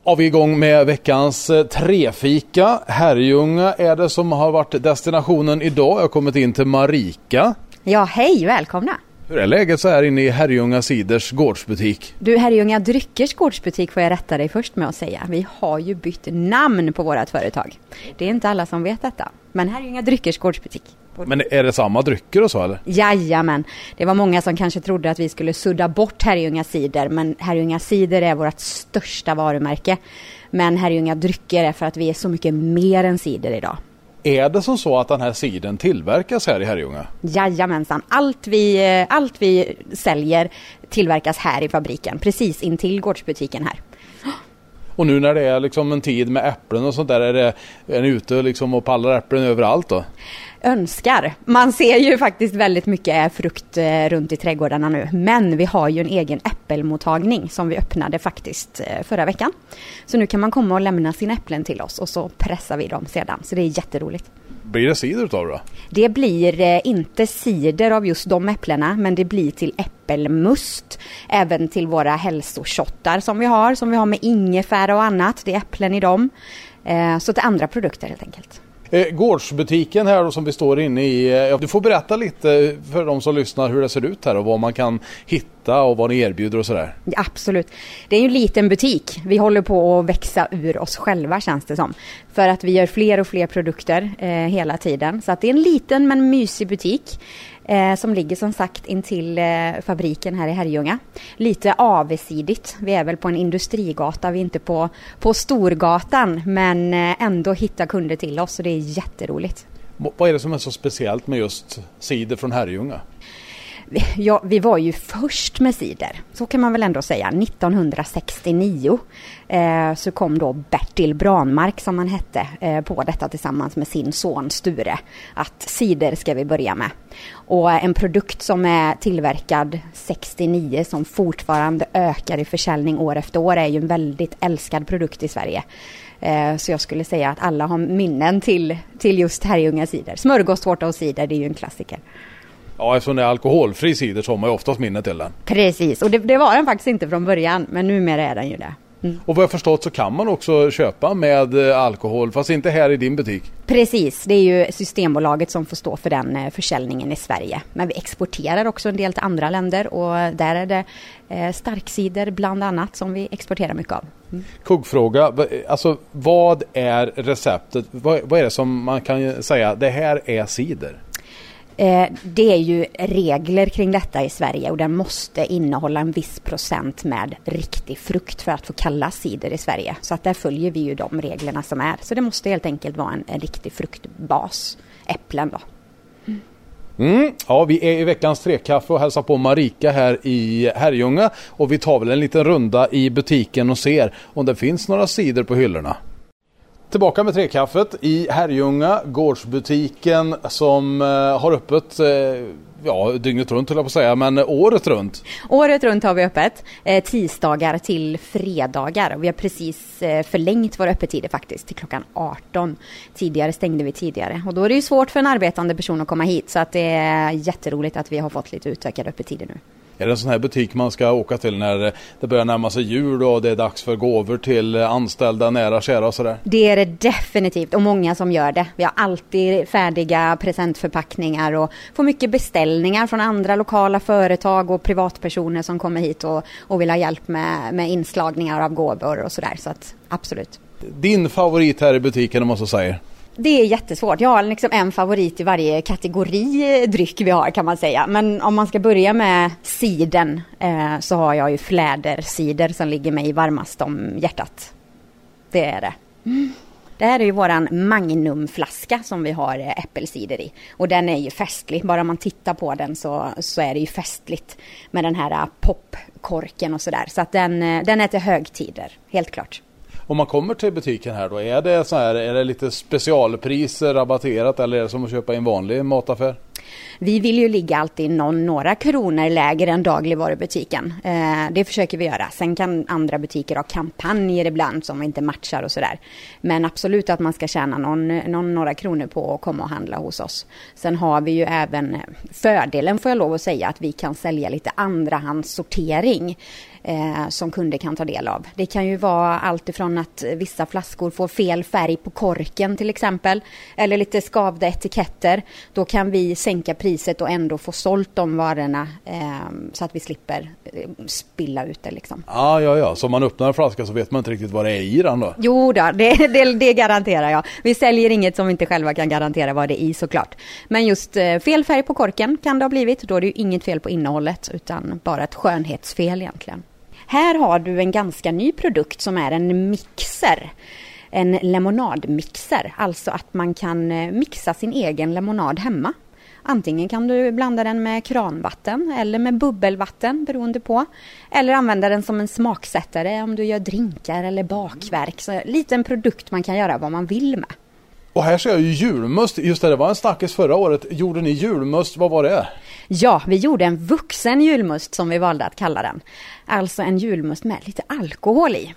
Ja, vi är igång med veckans trefika. Herrljunga är det som har varit destinationen idag. Jag har kommit in till Marika. Ja, hej, välkomna. Hur är läget så här inne i Herrljunga Ciders gårdsbutik? Du, Herrljunga Dryckers gårdsbutik får jag rätta dig först med att säga. Vi har ju bytt namn på vårt företag. Det är inte alla som vet detta. Men Herrljunga Dryckers gårdsbutik. Men är det samma drycker och så eller? Jajamän. Det var många som kanske trodde att vi skulle sudda bort Herrljunga Cider. Men Herrljunga Cider är vårt största varumärke. Men Herrljunga Drycker är för att vi är så mycket mer än cider idag. Är det som så att den här cidern tillverkas här i Herrljunga? Jajamensan. Allt vi säljer tillverkas här i fabriken. Precis intill gårdsbutiken här. Och nu när det är liksom en tid med äpplen och sånt där, är ni ute liksom och pallar äpplen överallt då? Önskar. Man ser ju faktiskt väldigt mycket frukt runt i trädgårdarna nu. Men vi har ju en egen äppelmottagning som vi öppnade faktiskt förra veckan. Så nu kan man komma och lämna sina äpplen till oss och så pressar vi dem sedan. Så det är jätteroligt. Blir det cider utav det då? Det blir inte cider av just de äpplena, men det blir till äppelmust. Även till våra hälsoshottar som vi har med ingefära och annat. Det är äpplen i dem. Så till andra produkter helt enkelt. Gårdsbutiken här då, som vi står inne i, du får berätta lite för de som lyssnar hur det ser ut här och vad man kan hitta och vad ni erbjuder och sådär. Ja, absolut. Det är ju en liten butik. Vi håller på att växa ur oss själva känns det som. För att vi gör fler och fler produkter hela tiden. Så att det är en liten men mysig butik. Som ligger som sagt intill fabriken här i Herrljunga. Lite avsidigt. Vi är väl på en industrigata, vi är inte på Storgatan, men ändå hitta kunder till oss och det är jätteroligt. Vad är det som är så speciellt med just cider från Herrljunga? Ja, vi var ju först med cider, så kan man väl ändå säga. 1969 så kom då Bertil Branmark som han hette på detta tillsammans med sin son Sture. Att cider ska vi börja med. Och en produkt som är tillverkad 69 som fortfarande ökar i försäljning år efter år är ju en väldigt älskad produkt i Sverige. Så jag skulle säga att alla har minnen till just Herrljunga cider. Smörgåstårta och cider, det är ju en klassiker. Ja, eftersom det är alkoholfri cider så har man ju oftast minne till den. Precis, och det var den faktiskt inte från början, men numera är den ju det. Mm. Och vad jag förstått så kan man också köpa med alkohol, fast inte här i din butik. Precis, det är ju Systembolaget som får stå för den försäljningen i Sverige. Men vi exporterar också en del till andra länder och där är det starkcider bland annat som vi exporterar mycket av. Mm. Kuggfråga, alltså vad är receptet? Vad är det som man kan säga, det här är cider? Det är ju regler kring detta i Sverige och den måste innehålla en viss procent med riktig frukt för att få kallas cider i Sverige. Så att där följer vi ju de reglerna som är. Så det måste helt enkelt vara en riktig fruktbas, äpplen då. Ja, vi är i veckans trekaffe och hälsar på Marika här i Herrljunga och vi tar väl en liten runda i butiken och ser om det finns några cider på hyllorna. Tillbaka med trekaffet i Herrljunga, gårdsbutiken som har öppet dygnet runt, höll jag på att säga, men året runt. Året runt har vi öppet, tisdagar till fredagar. Vi har precis förlängt våra öppettider faktiskt till klockan 18. Tidigare stängde vi tidigare och då är det ju svårt för en arbetande person att komma hit så att det är jätteroligt att vi har fått lite utökade öppettider nu. Är det en sån här butik man ska åka till när det börjar närma sig jul och det är dags för gåvor till anställda, nära, kära och sådär? Det är det definitivt och många som gör det. Vi har alltid färdiga presentförpackningar och får mycket beställningar från andra lokala företag och privatpersoner som kommer hit och vill ha hjälp med inslagningar av gåvor och sådär. Så att absolut. Din favorit här i butiken om man så säger? Det är jättesvårt. Jag har liksom en favorit i varje kategori dryck vi har kan man säga. Men om man ska börja med siden så har jag ju flädercider som ligger mig varmast om hjärtat. Det är det. Det här är ju våran magnumflaska som vi har äppelcider i. Och den är ju festlig. Bara man tittar på den så är det ju festligt med den här popkorken och sådär. Så att den är till högtider, helt klart. Om man kommer till butiken här då, är det lite specialpriser rabatterat eller är det som att köpa i en vanlig mataffär? Vi vill ju ligga alltid några kronor lägre än dagligvarubutiken. Det försöker vi göra. Sen kan andra butiker ha kampanjer ibland som inte matchar och sådär. Men absolut att man ska tjäna några kronor på att komma och handla hos oss. Sen har vi ju även fördelen, får jag lov att säga, att vi kan sälja lite andrahandssortering. som kunder kan ta del av. Det kan ju vara allt ifrån att vissa flaskor får fel färg på korken till exempel, eller lite skavda etiketter. Då kan vi sänka priset och ändå få sålt de varorna så att vi slipper spilla ut det liksom. Ja. Så om man öppnar en flaska så vet man inte riktigt vad det är i den då? Jo då, det garanterar jag. Vi säljer inget som vi inte själva kan garantera vad det är i såklart. Men just fel färg på korken kan det ha blivit. Då är det ju inget fel på innehållet utan bara ett skönhetsfel egentligen. Här har du en ganska ny produkt som är en mixer. En lemonadmixer. Alltså att man kan mixa sin egen lemonad hemma. Antingen kan du blanda den med kranvatten eller med bubbelvatten beroende på. Eller använda den som en smaksättare om du gör drinkar eller bakverk. Så en liten produkt man kan göra vad man vill med. Och här ser jag ju julmust. Just det var en snackis förra året. Gjorde ni julmust? Vad var det? Ja, vi gjorde en vuxen julmust som vi valde att kalla den. Alltså en julmust med lite alkohol i.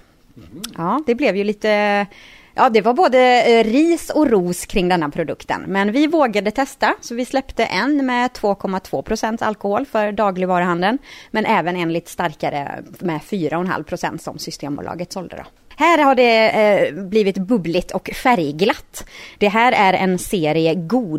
Ja, det blev ju lite... Ja, det var både ris och ros kring denna produkten. Men vi vågade testa, så vi släppte en med 2,2% alkohol för dagligvaruhandeln. Men även en lite starkare med 4,5% som Systembolaget sålde då. Här har det blivit bubbligt och färgglatt. Det här är en serie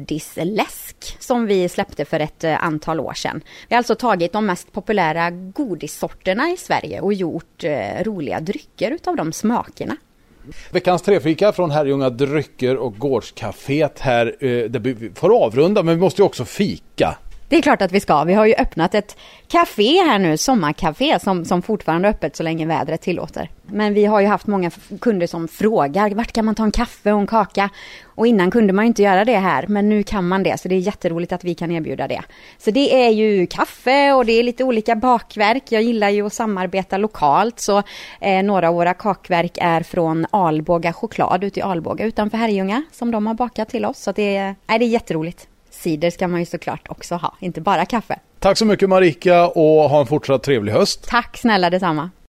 godisläsk som vi släppte för ett antal år sedan. Vi har alltså tagit de mest populära godissorterna i Sverige och gjort roliga drycker utav de smakerna. Veckans trefika från Herrljunga Drycker och Gårdscaféet här. Det får avrunda, men vi måste ju också fika. Det är klart att vi ska. Vi har ju öppnat ett café här nu, sommarcafé, som fortfarande är öppet så länge vädret tillåter. Men vi har ju haft många kunder som frågar, vart kan man ta en kaffe och en kaka? Och innan kunde man ju inte göra det här, men nu kan man det. Så det är jätteroligt att vi kan erbjuda det. Så det är ju kaffe och det är lite olika bakverk. Jag gillar ju att samarbeta lokalt, så några av våra kakverk är från Alboga choklad ute i Alboga utanför Herrljunga som de har bakat till oss. Så det är jätteroligt. Cider ska man ju såklart också ha, inte bara kaffe. Tack så mycket Marika och ha en fortsatt trevlig höst. Tack snälla, detsamma.